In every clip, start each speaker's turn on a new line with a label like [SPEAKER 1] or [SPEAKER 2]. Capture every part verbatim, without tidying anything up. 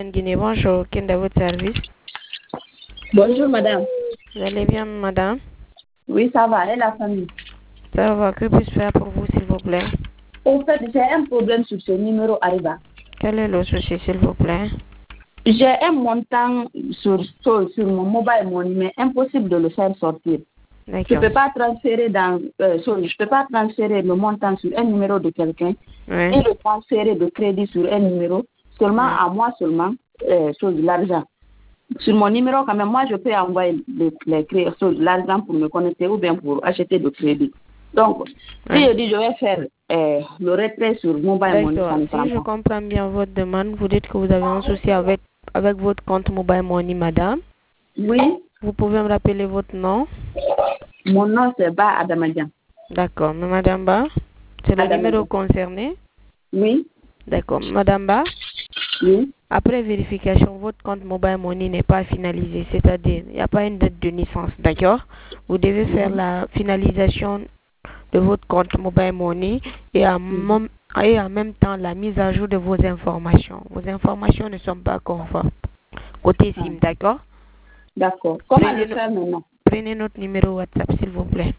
[SPEAKER 1] Guinée, bonjour, quel est votre service?
[SPEAKER 2] Bonjour madame.
[SPEAKER 1] Vous allez bien madame?
[SPEAKER 2] Oui, ça va, et la famille?
[SPEAKER 1] Ça va, que puis-je faire pour vous s'il vous plaît?
[SPEAKER 2] Au fait, j'ai un problème sur ce numéro Ariba.
[SPEAKER 1] Quel est le souci s'il vous plaît?
[SPEAKER 2] J'ai un montant sur, sur, sur mon mobile money, mais impossible de le faire sortir. Je ne peux pas transférer dans, euh, sorry, je peux pas transférer le montant sur un numéro de quelqu'un
[SPEAKER 1] Oui.
[SPEAKER 2] et le transférer de crédit sur un numéro, seulement
[SPEAKER 1] Oui.
[SPEAKER 2] à moi seulement, euh, sur de l'argent. Sur mon numéro, quand même, moi, je peux envoyer les, les crédits, sur de l'argent pour me connecter ou bien pour acheter de crédit. Donc, si
[SPEAKER 1] Oui.
[SPEAKER 2] je dis je vais faire euh, le retrait sur mobile money, ça
[SPEAKER 1] D'accord.
[SPEAKER 2] ne prend
[SPEAKER 1] Si je
[SPEAKER 2] pas.
[SPEAKER 1] comprends bien votre demande, vous dites que vous avez un souci avec, avec votre compte mobile money, madame.
[SPEAKER 2] Oui,
[SPEAKER 1] Vous pouvez me rappeler votre nom?
[SPEAKER 2] mon nom c'est Ba Adamadian.
[SPEAKER 1] D'accord. Mais madame Ba, c'est le
[SPEAKER 2] Adamadian.
[SPEAKER 1] numéro concerné?
[SPEAKER 2] Oui,
[SPEAKER 1] D'accord. Madame Ba,
[SPEAKER 2] oui.
[SPEAKER 1] après vérification, votre compte mobile money n'est pas finalisé, c'est-à-dire il n'y a pas une date de naissance, d'accord? Vous devez faire la finalisation de votre compte mobile money et en, mom- et en même temps la mise à jour de vos informations. Vos informations ne sont pas conformes. Côté SIM, d'accord?
[SPEAKER 2] D'accord. Comment
[SPEAKER 1] Prenez,
[SPEAKER 2] le
[SPEAKER 1] no-
[SPEAKER 2] faire maintenant?
[SPEAKER 1] prenez notre numéro WhatsApp, s'il vous plaît.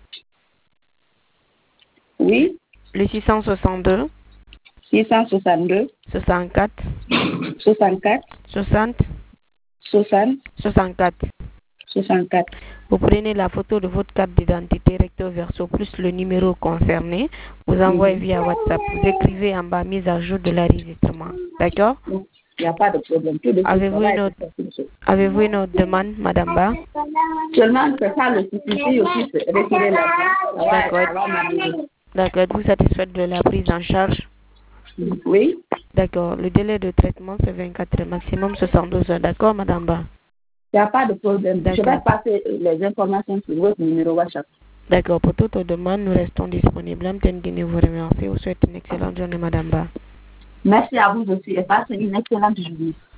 [SPEAKER 2] Oui,
[SPEAKER 1] Le six cent soixante-deux,
[SPEAKER 2] six cent soixante-deux,
[SPEAKER 1] soixante-quatre,
[SPEAKER 2] soixante-quatre,
[SPEAKER 1] soixante,
[SPEAKER 2] soixante,
[SPEAKER 1] soixante-quatre.
[SPEAKER 2] soixante-quatre.
[SPEAKER 1] Vous prenez la photo de votre carte d'identité recto verso plus le numéro concerné. Vous envoyez via WhatsApp. Vous écrivez en bas mise à jour de l'enregistrement. D'accord?
[SPEAKER 2] Il n'y a pas de problème. Tout de suite, ça
[SPEAKER 1] Avez-vous
[SPEAKER 2] va
[SPEAKER 1] une
[SPEAKER 2] être
[SPEAKER 1] autre,
[SPEAKER 2] fait tout de suite.
[SPEAKER 1] avez-vous une autre demande, Madame Ba?
[SPEAKER 2] Seulement, c'est ça le souci. Si aussi, c'est retirer l'argent, ça va,
[SPEAKER 1] D'accord.
[SPEAKER 2] ça va m'arriver.
[SPEAKER 1] D'accord. Êtes-vous satisfaite de la prise en charge?
[SPEAKER 2] Oui,
[SPEAKER 1] D'accord. Le délai de traitement, c'est vingt-quatre heures, maximum soixante-douze heures. D'accord, Madame Ba?
[SPEAKER 2] il n'y a pas de problème. Je vais
[SPEAKER 1] D'accord.
[SPEAKER 2] passer les informations sur votre numéro WhatsApp.
[SPEAKER 1] D'accord. Pour toute demande, nous restons disponibles. Amten Guinée vous remercie. Vous souhaite une excellente journée, Madame Ba.
[SPEAKER 2] Merci à vous aussi et passez une excellente journée.